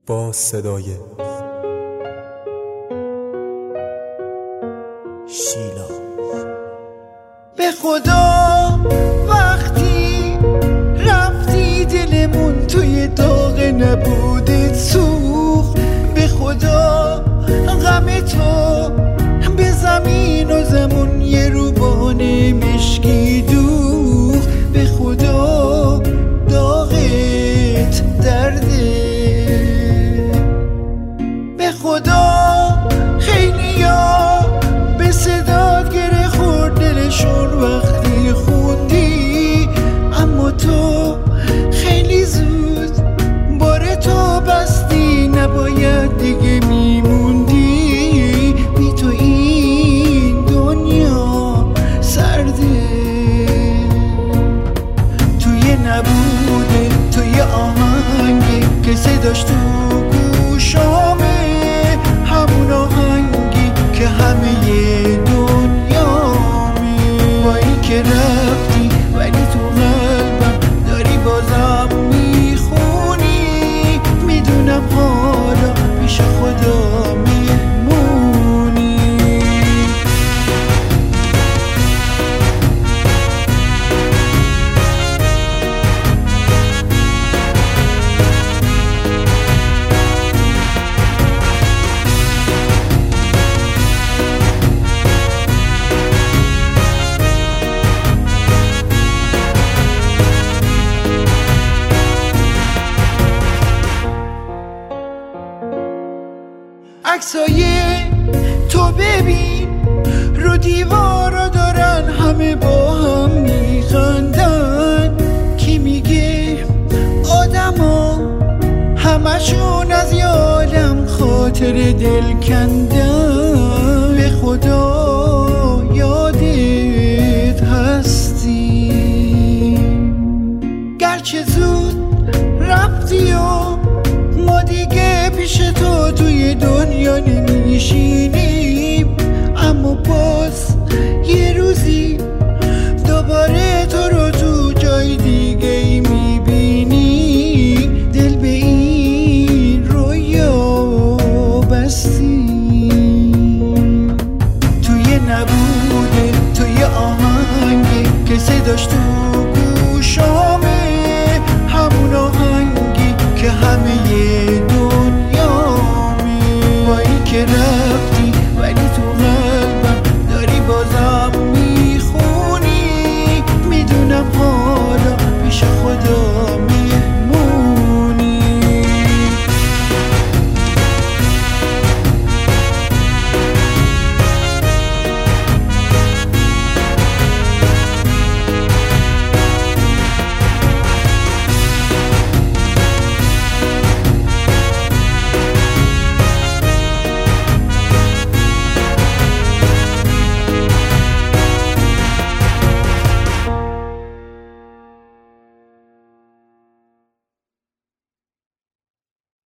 با صدای شیلا. به خدا وقتی رفتی دلمون توی داغ نبودت سوخت، به خدا غم تو به زمین و زمون یه روبان مشکی دوخت، به خدا داغت درده، به خدا خیلیا به صدات گره خورد دلشون وقتی خوندی، اما تو خیلی زود بار تو بستی، نباید دیگه میموندی، بی تو این دنیا سرده، توی نبوده توی آهنگی که صداش تو گوشامه، همون آهنگی که همه دنیامه، با این که رفتی ولی تو قلبم داری بازم میخونی، میدونم حالا پیش خدا میمونی. عکسای تو ببین رو دیوارا دارن همه با هم میخندن، کی میگه آدما همشون از یه عالم خاطر دل کندن، به خدا یادت هستیم، گرچه زود رفتی و ما دیگه پیش تو توی دنیا نمیشینیم، اما باز یه روزی دوباره تو رو تو جای دیگه میبینی، دل به این رویا بستیم، توی نبوده توی آهنگی که صداش تو گوشامه، همون آهنگی که همه دنیامه، با این که رفت